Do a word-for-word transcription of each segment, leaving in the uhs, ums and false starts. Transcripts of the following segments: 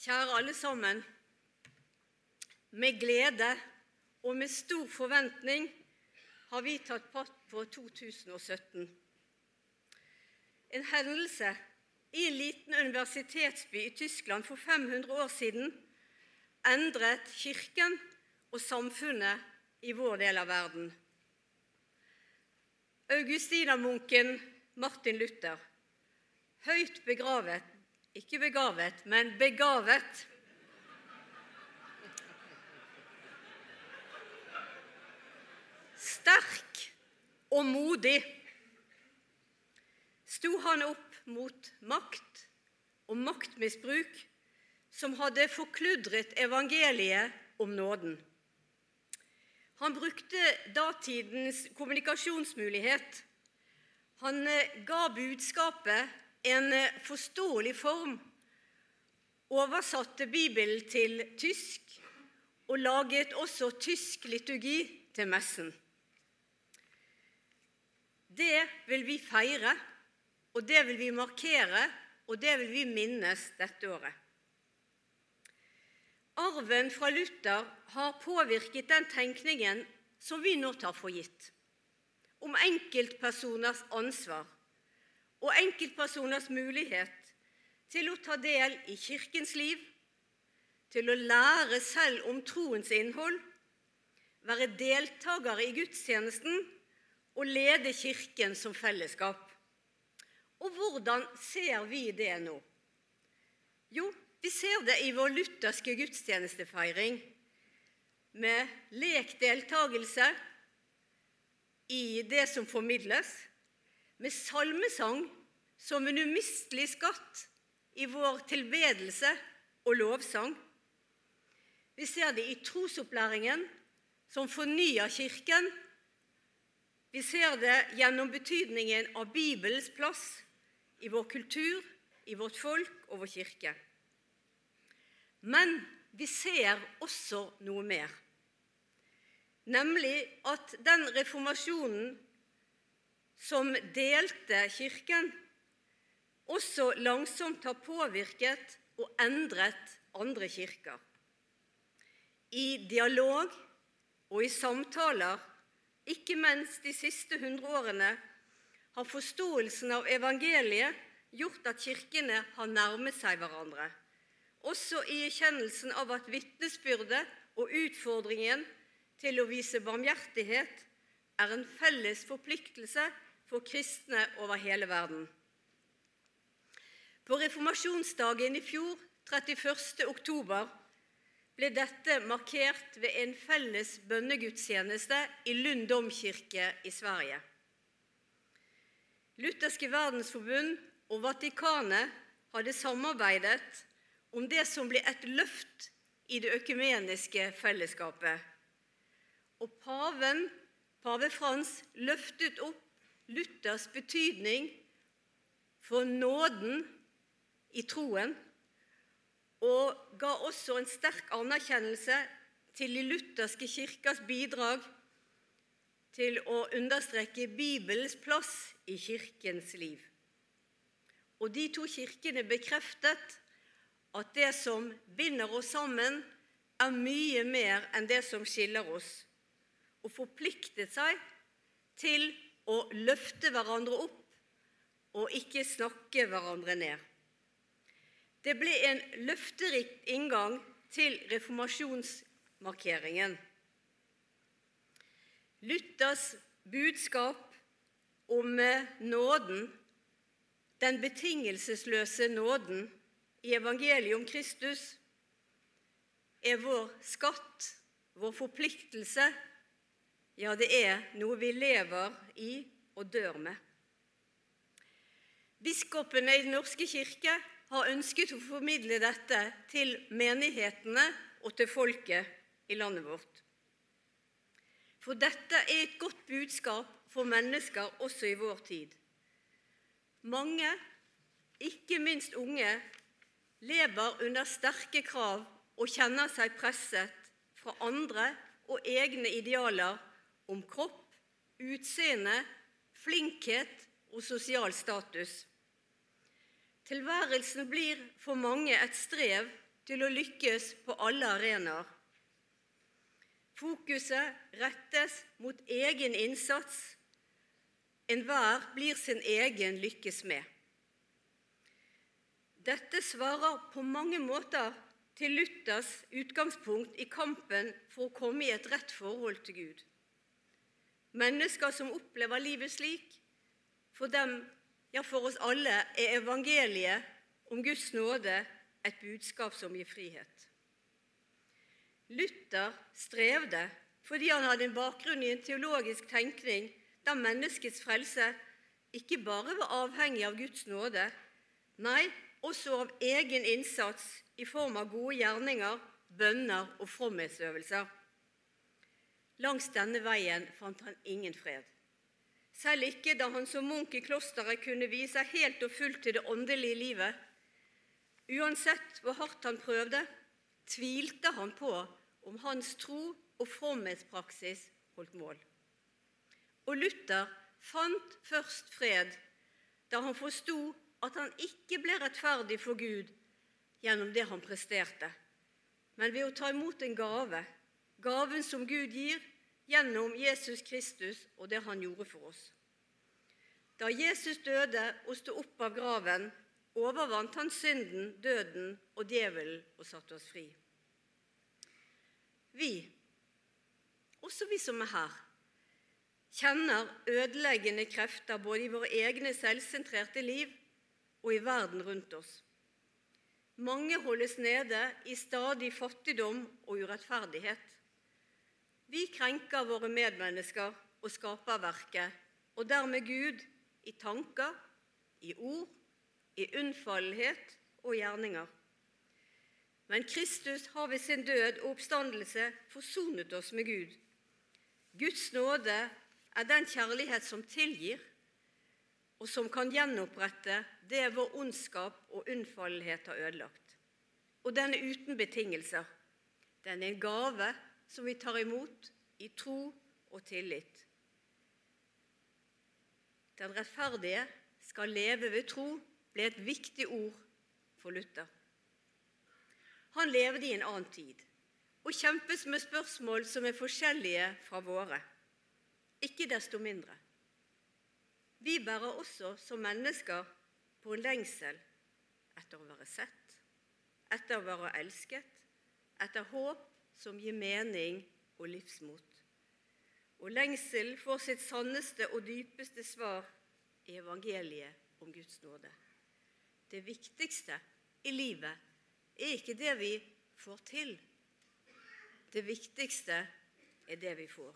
Kjære alle sammen, med glede og med stor forventning har vi tatt fatt på to tusen og sytten. En hendelse i en liten universitetsby i Tyskland for fem hundre år siden endret kirken og samfunnet i vår del av verden. Augustinermunken Martin Luther, høyt begravet, ikke begavet, men begavet, sterk og modig, sto han opp mot makt og maktmisbruk som hadde forkludret evangeliet om nåden. Han brukte datidens kommunikasjonsmulighet. Han ga budskapet en forståelig form, oversatte Bibelen til tysk og laget også tysk liturgi til messen. Det vil vi feire, og det vil vi markere, og det vil vi minnes dette året. Arven fra Luther har påvirket den tenkningen som vi nå tar for gitt, om enkeltpersoners ansvar og enkeltpersoners mulighet til å ta del i kirkens liv, til å lære selv om troens innhold, være deltagere i gudstjenesten og lede kirken som fellesskap. Og hvordan ser vi det nå? Jo, vi ser det i vår lutherske gudstjenestefeiring, med lekdeltagelse i det som formidles, med salmesang som en umistelig skatt i vår tilbedelse og lovsang. Vi ser det i trosopplæringen som fornyer kirken. Vi ser det gjennom betydningen av Bibelens plass i vår kultur, i vårt folk og vår kirke. Men vi ser også noe mer, nemlig at den reformasjonen som delte kirken, også langsomt har påvirket og endret andre kirker. I dialog og i samtaler, ikke minst de siste hundre årene, har forståelsen av evangeliet gjort at kirkene har nærmet seg hverandre, også i erkjennelsen av at vitnesbyrdet og utfordringen til å vise barmhjertighet er en felles forpliktelse for kristne over hele verden. På reformasjonsdagen i fjor, trettiførste oktober, ble dette markert ved en felles bønnegudstjeneste i Lund domkirke i Sverige. Lutherske verdensforbund og Vatikanet hadde samarbeidet om det som ble et løft i det økumeniske fellesskapet. Og paven, pave Frans, løftet opp Luthers betydning for nåden i troen, og ga også en sterk anerkjennelse til de lutherske kirkers bidrag til å understreke Bibelens plass i kirkens liv. Og de to kirkene bekreftet at det som binder oss sammen, er mye mer enn det som skiller oss, og forpliktet seg til å løfte hverandre opp og ikke snakke hverandre ned. Det ble en løfterik inngang til reformasjonsmarkeringen. Luthers budskap om nåden, den betingelsesløse nåden i evangeliet om Kristus, er vår skatt, vår forpliktelse. Ja, det er noe vi lever i og dør med. Biskopene i Den norske kirke har ønsket å formidle dette til menighetene og til folket i landet vårt. For dette er et godt budskap for mennesker også i vår tid. Mange, ikke minst unge, lever under sterke krav og kjenner seg presset fra andre og egne idealer om kropp, utseende, flinkhet og sosial status. Tilværelsen blir for mange et strev til å lykkes på alle arenaer. Fokuset rettes mot egen innsats. Enhver blir sin egen lykkes med. Dette svarer på mange måter til Luthers utgangspunkt i kampen for å komme i et rett forhold til Gud. Mennesker som opplever livet slik, for dem, ja for oss alle, er evangeliet om Guds nåde et budskap som gir frihet. Luther strevde fordi han hadde en bakgrunn i en teologisk tenkning der menneskets frelse ikke bare var avhengig av Guds nåde, nei, også av egen innsats i form av gode gjerninger, bønner og fromhetsøvelser. Langs denne veien fant han ingen fred. Selv ikke da han som munk i klosteret kunne vise helt og fullt til det åndelige livet. Uansett hvor hardt han prøvde, tvilte han på om hans tro og fromhetspraksis holdt mål. Og Luther fant først fred da han forstod at han ikke ble rettferdig for Gud gjennom det han presterte, men ved å ta imot en gave, gaven som Gud gir gjennom Jesus Kristus og det han gjorde for oss. Da Jesus døde og stod opp av graven, overvant han synden, døden og djevelen og satte oss fri. Vi, også vi som er her, kjenner ødeleggende krefter både i våre egne selvsentrerte liv og i verden rundt oss. Mange holdes nede i stadig fattigdom og urettferdighet. Vi krenker våre medmennesker og skaperverket, og dermed Gud i tanker, i ord, i unnfallenhet og gjerninger. Men Kristus har ved sin død og oppstandelse forsonet oss med Gud. Guds nåde er den kjærlighet som tilgir, og som kan gjenopprette det vår ondskap og unnfallenhet har ødelagt. Og den er uten betingelser. Den er en gave som vi tar imot i tro og tillit. Den rettferdige skal leve ved tro, ble et viktig ord for Luther. Han levde i en annen tid, og kjempes med spørsmål som er forskjellige fra våre. Ikke desto mindre. Vi bærer også som mennesker på en lengsel etter å være sett, etter å være elsket, etter håp som gir mening og livsmot. Og lengsel får sitt sanneste og dypeste svar i evangeliet om Guds nåde. Det viktigste i livet er ikke det vi får til. Det viktigste er det vi får.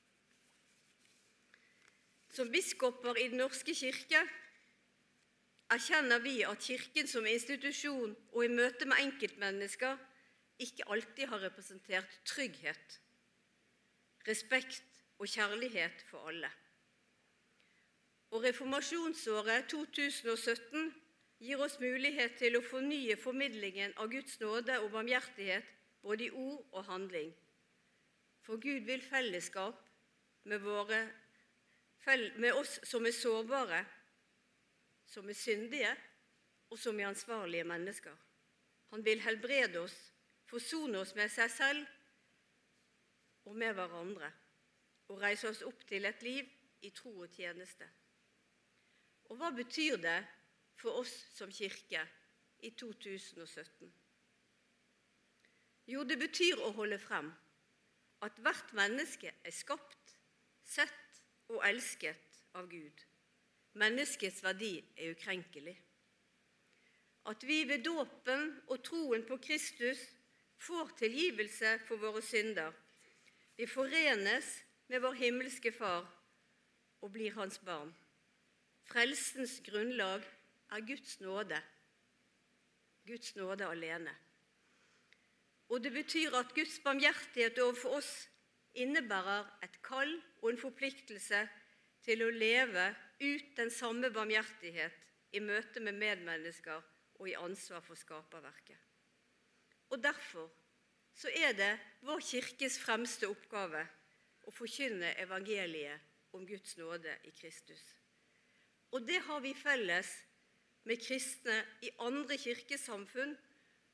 Som biskoper i Den norske kirke erkjenner vi at kirken som institusjon og i møte med enkeltmennesker ikke alltid har representert trygghet, respekt og kjærlighet for alle. Og reformasjonsåret to tusen og sytten gir oss mulighet til å fornye formidlingen av Guds nåde og barmhjertighet både i ord og handling. For Gud vil fellesskap med, våre, med oss som er sårbare, som er syndige og som er ansvarlige mennesker. Han vil helbrede oss, forsone oss med seg selv og med hverandre, og reise oss opp til et liv i tro og tjeneste. Og hva betyr det for oss som kirke i to tusen og sytten? Jo, det betyr å holde frem at hvert menneske er skapt, sett og elsket av Gud. Menneskets verdi er ukrenkelig. At vi ved dåpen og troen på Kristus får tilgivelse for våre synder. Vi forenes med vår himmelske Far og blir hans barn. Frelsens grunnlag er Guds nåde. Guds nåde alene. Og det betyr at Guds barmhjertighet overfor oss innebærer et kall og en forpliktelse til å leve ut den samme barmhjertighet i møte med medmennesker og i ansvar for skaperverket. Og derfor så er det vår kirkes fremste oppgave å forkynne evangeliet om Guds nåde i Kristus. Og det har vi felles med kristne i andre kirkesamfunn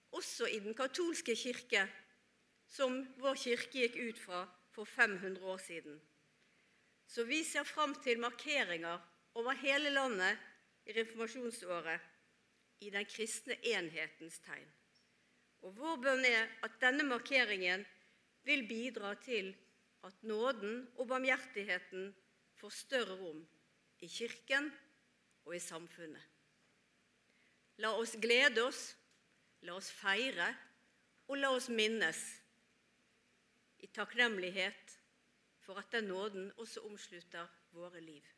også i den katolske kirke, som vår kirke gikk ut fra for fem hundre år siden. Så vi ser fram til markeringer over hele landet i reformasjonsåret i den kristne enhetens tegn. Og vår bønn er at denne markeringen vil bidra til at nåden og barmhjertigheten får større rom i kirken og i samfunnet. La oss glede oss, la oss feire og la oss minnes i takknemlighet for at den nåden også omslutter våre liv.